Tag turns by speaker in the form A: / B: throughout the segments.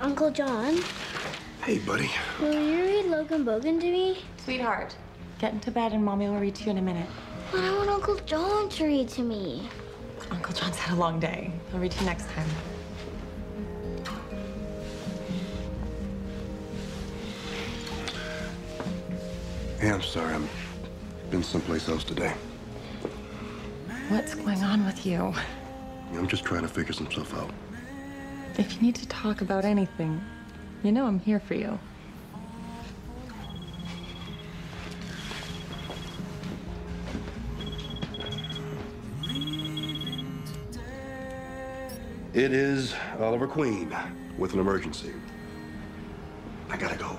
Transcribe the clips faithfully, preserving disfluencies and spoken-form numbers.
A: Uncle John.
B: Hey, buddy.
A: Will you read Logan Bogan to me?
C: Sweetheart, get into bed and Mommy will read to you in a minute.
A: But I want Uncle John to read to me.
C: Uncle John's had a long day. I'll read to you next time.
B: Hey, I'm sorry. I'm been someplace else today.
C: What's going on with you?
B: I'm just trying to figure some stuff out.
C: If you need to talk about anything, you know I'm here for you.
B: It is Oliver Queen with an emergency. I gotta go.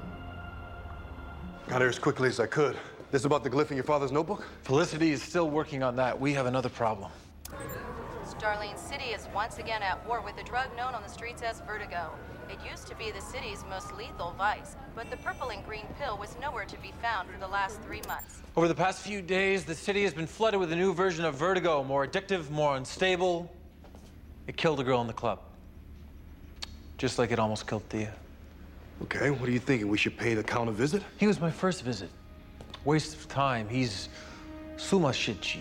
B: Got here as quickly as I could. This about the glyph in your father's notebook?
D: Felicity is still working on that. We have another problem.
E: Starling City is once again at war with a drug known on the streets as vertigo. It used to be the city's most lethal vice, but the purple and green pill was nowhere to be found for the last three months.
D: Over the past few days, the city has been flooded with a new version of vertigo, more addictive, more unstable. It killed a girl in the club. Just like it almost killed Thea.
B: Okay, what are you thinking? We should pay the count a visit?
D: He was my first visit. Waste of time. He's sumashichi.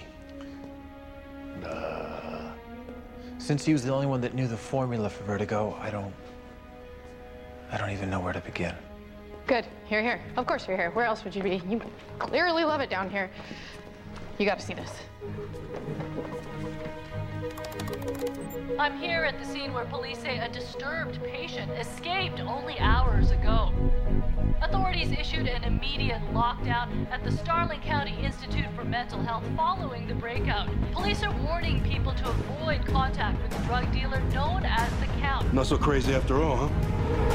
D: Uh, since he was the only one that knew the formula for vertigo, I don't... I don't even know where to begin.
F: Good. Here, here. Of course you're here. Where else would you be? You clearly love it down here. You got to see this.
G: I'm here at the scene where police say a disturbed patient escaped only hours ago. Authorities issued an immediate lockdown at the Starling County Institute for Mental Health following the breakout. Police are warning people to avoid contact with the drug dealer known as the Count.
B: Not so crazy after all, huh?